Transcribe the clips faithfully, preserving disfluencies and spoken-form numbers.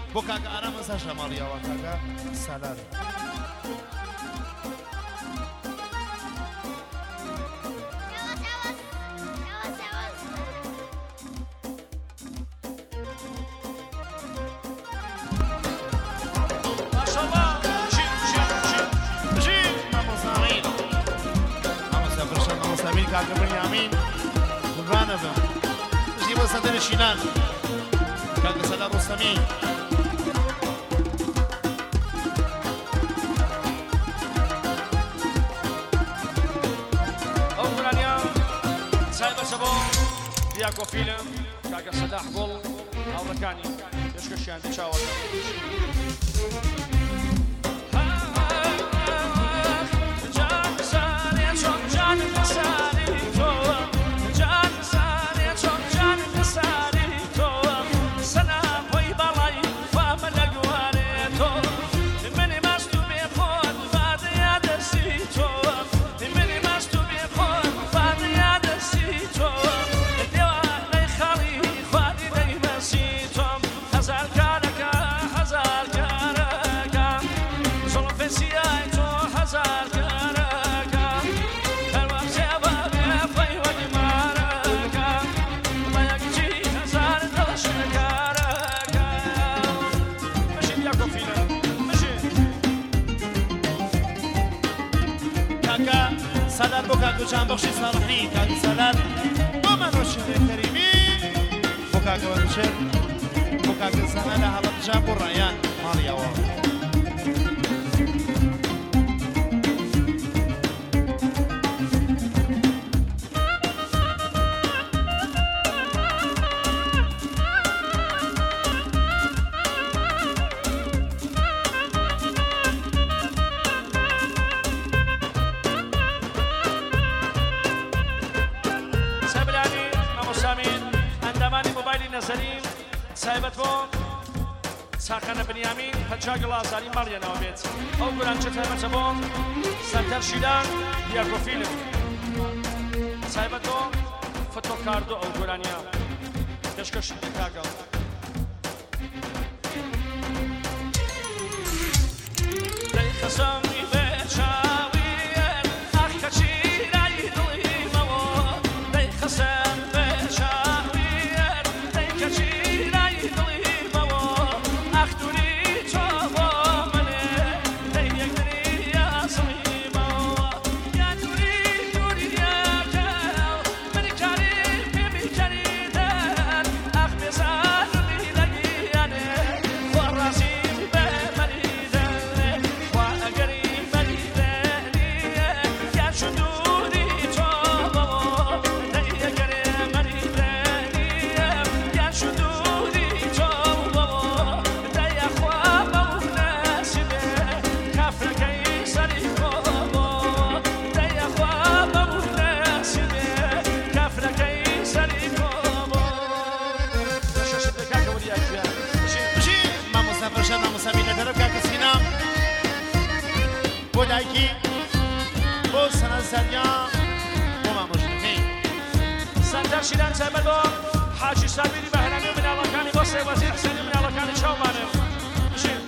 بۆ کاکە ئارامە ساشە ماڵیاوە کاکە سالار کاکە بنیامین قوربانە بم ژی بۆ سەدەر شینان کاکە سەلار ڕۆستەمی ئەو گورانیا چایبەچە بۆ دیاکۆ فیلم کاکە سەداح گوڵ هاوڕەکانی پێشکەشیان چاوەکە سالار بۆ کاکە جانبەخشی ساڵحی کاکە سالار بۆ مانۆشێ کەریمی بۆ کاکە وەنشێر بۆ کاکە زەنە لە هەڵەبجان بۆ ڕایان ماڵیەوە نەزەریم سایبەت بۆ چاقەنە بنیامین پەنجا گڵازاری ماڵیانەوە بێت ئەو گوران چ تایبەتە بۆ سەنتەر شیلان دیاکۆ فیلم سایبەت بۆ فۆتۆکاردۆ ئەو گورانیا پێشکەشی کاگەڵ دەی خەسەمی بێ چاویەن ئاخ کەچی لای دڵیمەوە دەی خەسەم بێ بۆ دایکی بۆ سەنە زەریان بۆ مامۆژنەکەی سەنتەر شیران چایبەت بۆ حاجی سابیری بەهرەمی و مناڵەکانی بۆ سێوەزیر حسێنی مناڵەکانی چاومانە بژین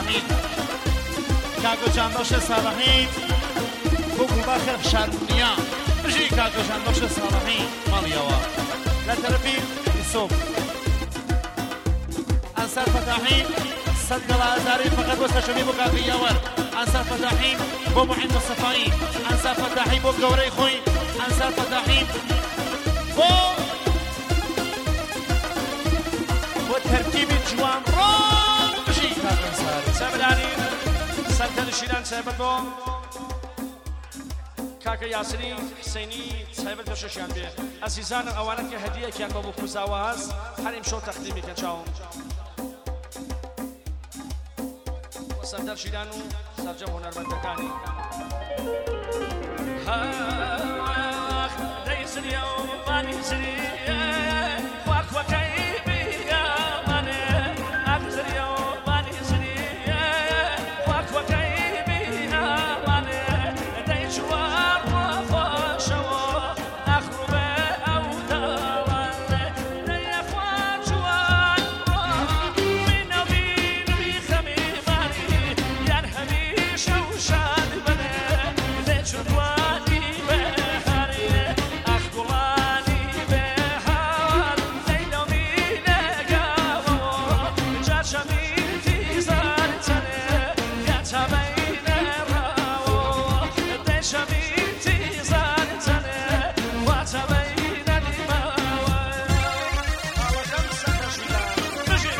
صالحين كاكو جانبخش صالحين بوكو باخر شرمنيا بجي كاكو جانبخش صالحين ماليوا لا تربي الصوب أنصار فتاحين صدق الأزاري فقط واستشمي بو كاكو يور أنصار فتاحين بو معين الصفائي أنصار فتاحين بو قوري خوي أنصار فتاحين بو وترتيب جوان رام بجي كاكو أنصاري سامداني سنتر شيران سايبت بو كاكا ياسري حسيني سايبت بو ششيان بي عزيزان اوانك هدية كان بو كوزاواز حريم شو تقديمي كان شاوم وسنتر شيرانو سرجم هنرمندكاني هاخ ليس اليوم ماني سري واك وكيبي يا ماني اخذ اليوم ماني سري واك وكيبي يا ماني لدي جوار وفاشو اخرب او داران لي اخوان جوار من وبين بخمي ماني ينهمي شوشان بني لي جدواني بهاري اخدواني بهار ليلو مين قاوو جاشمي في زارتني يا تبين راو دشمي في زارتني وتبين الماو الله خمسة تشيلان بجي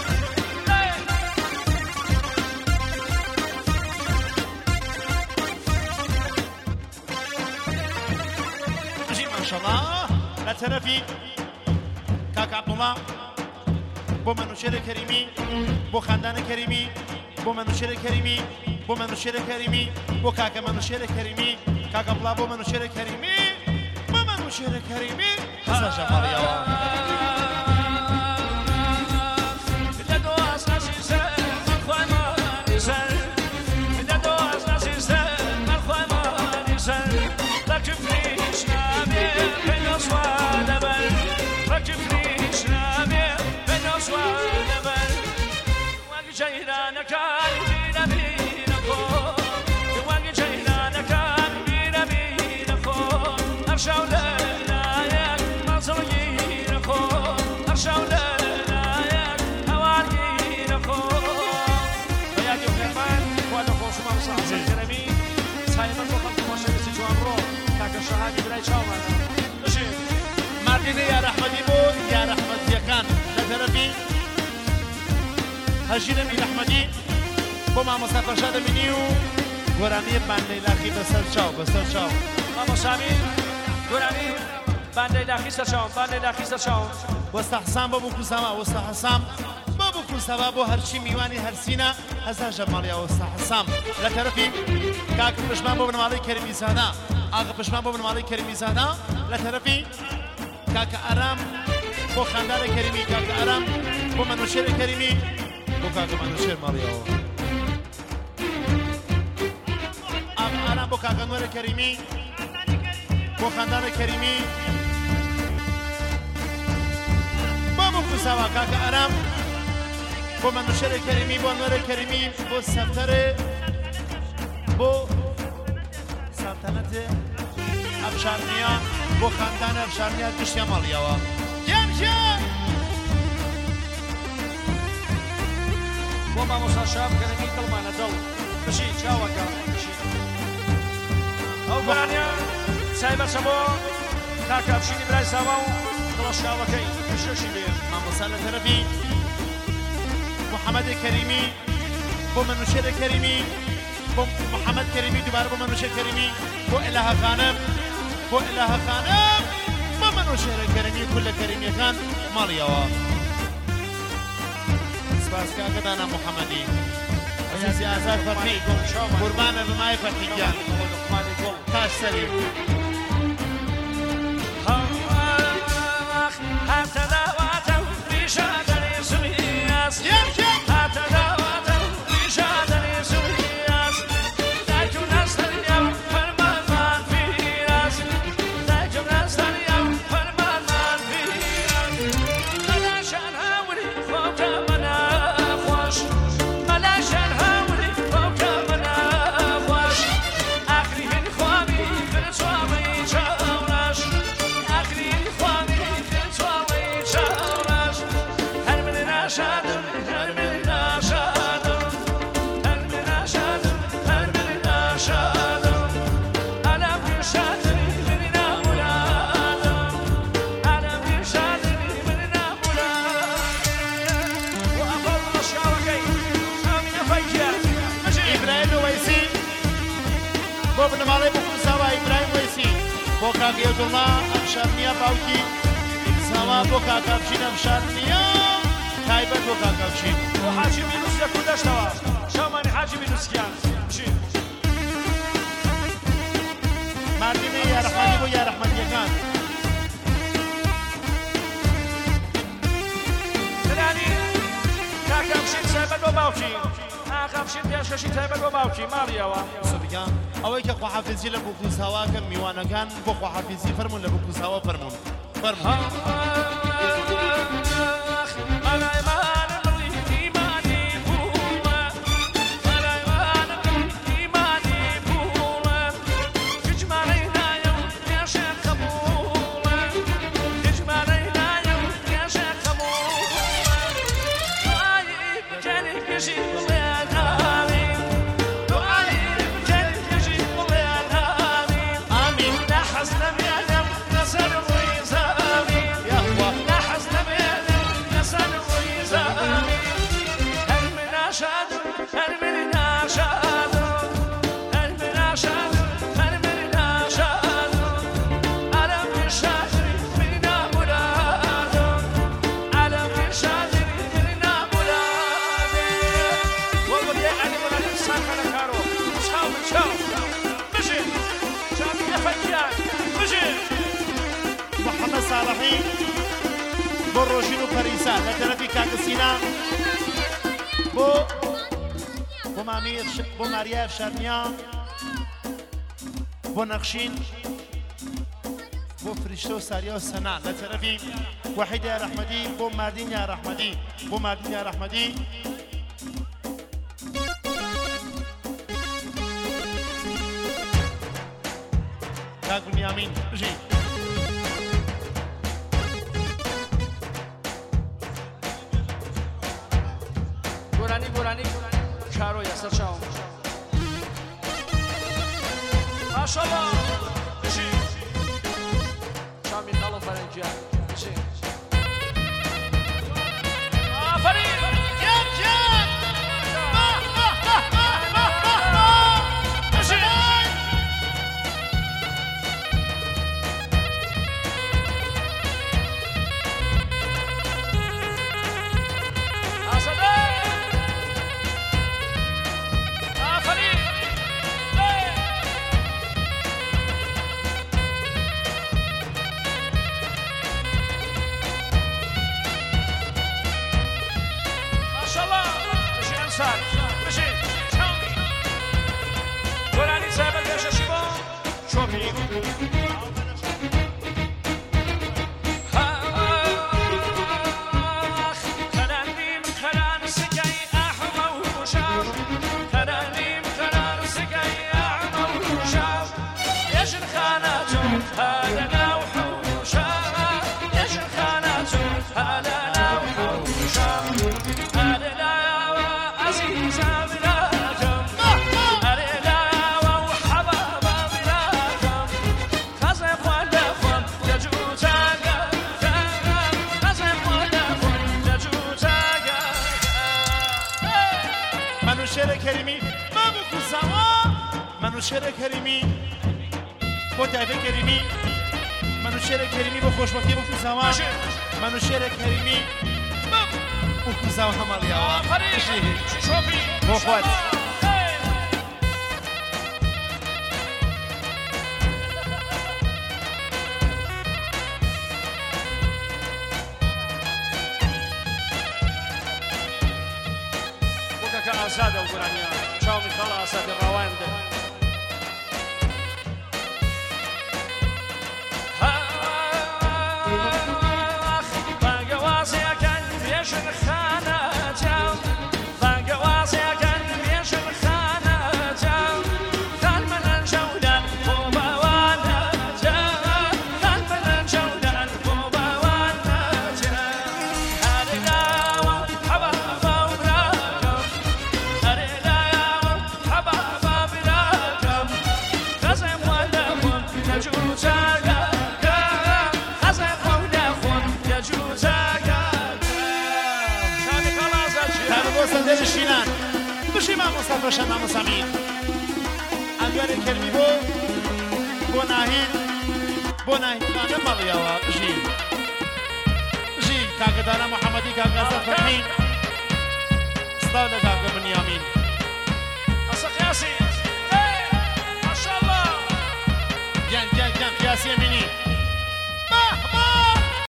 بجي ما شاء الله لا ترفي كاك عبد الله بو منوشير كريمي بو خاندان كريمي بو منوشير كريمي بو منوشير كريمي بو كاكا منوشير كريمي كاك عبد الله بو منوشير كريمي بو منوشير كريمي حسن جمال يا جيرانك بينا بينا كون يواجه جيرانك بينا بينا كون أرشاو لنا يا مصريين كون أرشاو لنا يا هواريين كون فيا جو كمان وانا خوش ما وصل سكرمي سايما فقط خوش بس جوان رو كاك الشهادي بلاي شاوما ماشي مردين يا رحمتي بو يا رحمتي كان لا ترفي هجينا من أحمدي بوما مصطفى شاد منيو وراني باندي لاخي بسر شاو بسر شاو ماما سامي وراني باندي لاخي سر شاو باندي لاخي سر شاو واستحسام بابو كوساما واستحسام بابو كوساما بو هرشي ميواني هرسينا هزا جماليا واستحسام لا ترفي كاك بشمان بو بنمالي كريمي زادا آغا بشمان بو بنمالي كريمي زادا لا ترفي كاك أرام بو خاندار كريمي كاك أرام بو منوشير كريمي بوكاكا منوشير ماريو ام انا بوكاكا نور كريمي بو خاندان كريمي بابو كوساوا كاكا ارام بو منوشير كريمي بو نور كريمي بو سفتر بو سلطنت افشارنيا بو خاندان افشارنيا دشيا ماليوا جمجم وما موسى شاب كريمي طلمان دل بشي شاوكا بشي او برانيا سايبر سبو كاكا بشيني براي ساواو دل شاوكاي بشوشي بيه ماما سالة ترفي محمد كريمي بو منوشير كريمي بو محمد كريمي دوباره بو منوشير كريمي بو إله خانم بو إله خانم بو منوشير كريمي كل كريمي كان ماليوا سپاس کاکا دانا محمدی عزیزی آزاد فرحی قربان رمای فرحی جان تاج سری ملاش الهول بۆ کاگەیە دڵما ئەم شار نییە باوکی ساوا بۆ کاکاپچین ئەم شار نییە تایبەت بۆ کاکاپچین بۆ حاجی مینوسکە کوردەشتەوە شەمانی حاجی مینوسکیان بچین مردینە یارەحمەدی بۆ یارەحمەدیەکان ترانی کاکاپچین تایبەت بۆ باوکی کاکاپچین پێشکەشی تایبەت بۆ باوکی ماڵیەوە سوبیان ئەوەی کە خواحافیزی لە بوکوساواکە میوانەکان بۆ خواحافیزی فەرمون لە بوکوساوا فەرمون فەرمون بۆ ڕۆژین و پەریسا لە تەرەفی کاکەسینا بۆ بۆ بۆ ماریای ئەفشارنیا بۆ نەخشین بۆ فریشتە و ساریا و سەنا لە تەرەفی وەحید یارەحمەدی بۆ مادین یارەحمەدی بۆ مادین یارەحمەدی کاک بنیامین بژین گۆرانی گۆرانی کارۆیە سەرچاوم ماشەڵڵا بژین شامی خاڵ و فەرەنگیان بژین ئافەرین جان جان بژین شێرە کەریمی بۆ تایبەت کەریمی من و شێرە کەریمی بۆ خۆشبەختی بۆ کوزاوا من و شێرە کەریمی بۆ کوزاوا هەماڵیاوە بۆ خۆت بۆ کەکە ئازادە و گۆرانیە چاومی خاڵ ئازادی ڕاوانده بشی مامۆستا بەشە مامۆستا مین ئەنگوێرە کەرمی بۆ بۆ ناهید بۆ ناهیدخانە مەڵیەوە ژیل ژیل کاکەدانە محەممەدی کاکەسە فەرمی سڵاو لە کاکە بنیامین ئەسە قیاسی ماشاءالله گیان گیان گیان قیاسی ئەمینی